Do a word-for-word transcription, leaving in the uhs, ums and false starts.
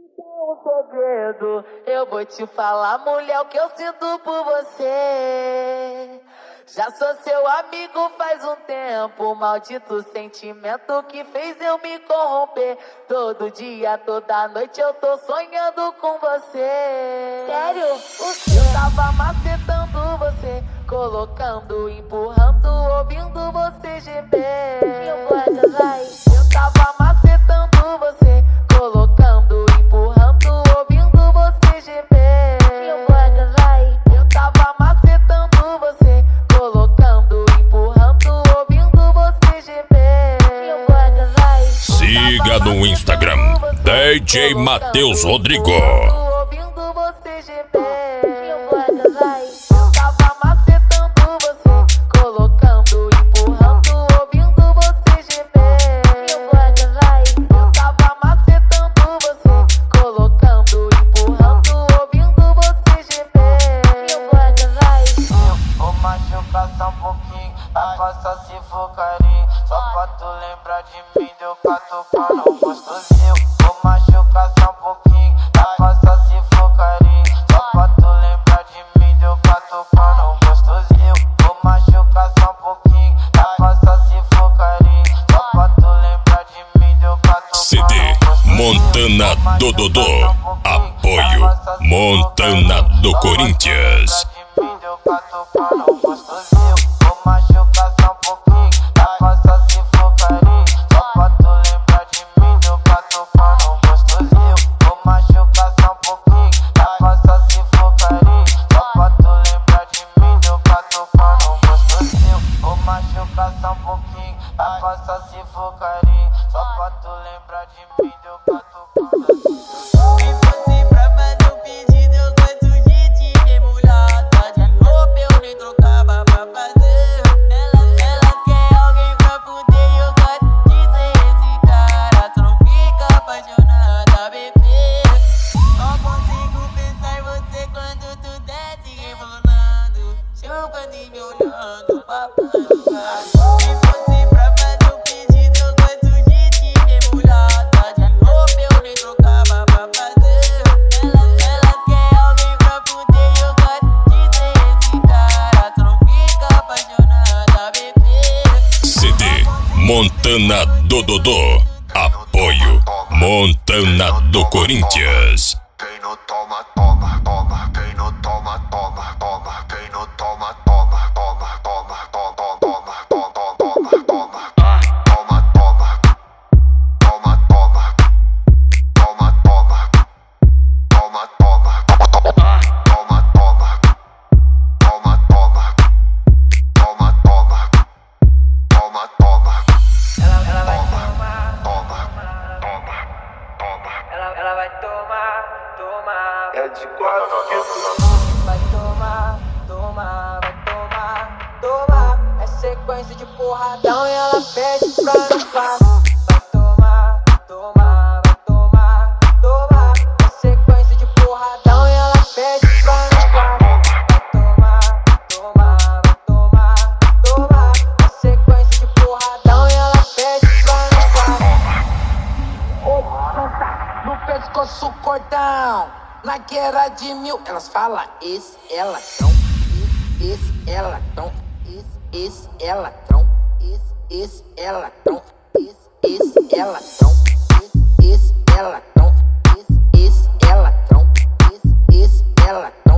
Um segredo, eu vou te falar, mulher, o que eu sinto por você. Já sou seu amigo faz um tempo, maldito sentimento que fez eu me corromper. Todo dia, toda noite eu tô sonhando com você. Sério? O que? Eu tava macetando você, colocando, empurrando, ouvindo você gemer. E o guarda vai? Eu tava macetando você, colocando, empurrando, ouvindo você gemer. E o guarda vai? Eu tava macetando você, colocando, empurrando, ouvindo você gemer. E o guarda vai? Siga no Instagram D J Matheus Rodrigo. Ouvindo você gemer. E o guarda vai? Eu tava macetando você, colocando, empurrando, ouvindo você gemer. E o guarda vai? Eu tava macetando você, colocando, empurrando, ouvindo você gemer. E o guarda vai? Vou machucar só um pouquinho, vai passar se for carinho. Só pra tu lembrar de mim, deu catucando gostosinho. Vou machucar só um pouquinho, vai passar se for carinho. Só pra tu lembrar de mim, deu catucando gostosinho. Vou machucar só um pouquinho, vai passar se for carinho. Só pra tu lembrar de mim, deu catucando C D Montana do Dodô. Apoio Montana do Corinthians. Deu catucando gostosinho. Vou machucar só um pouquinho, vai passar se for carinho. Só pra tu lembrar de mim, deu catucando gostosinho. Vou machucar só um pouquinho, vai passar se for carinho. Só pra tu lembrar de mim, deu catucando gostosinho. Vou machucar só um pouquinho, vai passar se for carinho. Só pra tu lembrar de mim, deu catucando gostosinho. Se fosse pra fazer um pedido, eu gosto de te ver molhada. De roupa eu nem trocava pra fazer. Ela, ela quer alguém pra fuder, eu gosto de ser esse cara. Tu não fica apaixonada, bebê. Só consigo pensar em você quando tu desce rebolando, chupando e me olhando, papando, cara. Se fosse pra fazer um pedido, eu gosto de te ver molhada. De roupa eu nem trocava pra fazer. Ela, ela quer alguém pra fuder, eu gosto de ser esse cara. Tu não fica apaixonada, bebê. C D Montana do Dodô. Apoio Montana do Corinthians. Quem não toma, toma, toma. Quem não toma, toma, toma. Quem não toma, toma, toma, toma, toma, toma, toma, toma, toma. Toma, toma. Toma, toma. Toma, toma. Toma, toma. Toma, toma. Toma, toma. Toma, toma. Toma, toma. Ela, ela vai Toma, tomar, toma, toma, toma. ela, ela vai tomar, tomar. É de quatro que eu Vai tomar, tomar, vai tomar, tomar. É sequência de porradão e ela pede pra não parar. Vai tomar, tomar, vai tomar, tomar. É sequência de porradão e ela pede pra não parar. Vai tomar, tomar, vai tomar, tomar. É sequência de porradão e ela pede pra não parar. No pescoço cordão, na guerra de mil. Elas falam esse, ela, tão, esse, esse, ela, tão, esse, esse, ela, tão, esse, esse, ela, tão, esse, esse, ela, tão, esse, esse, ela, tão, esse, esse, ela, tão, esse, esse, ela, tão.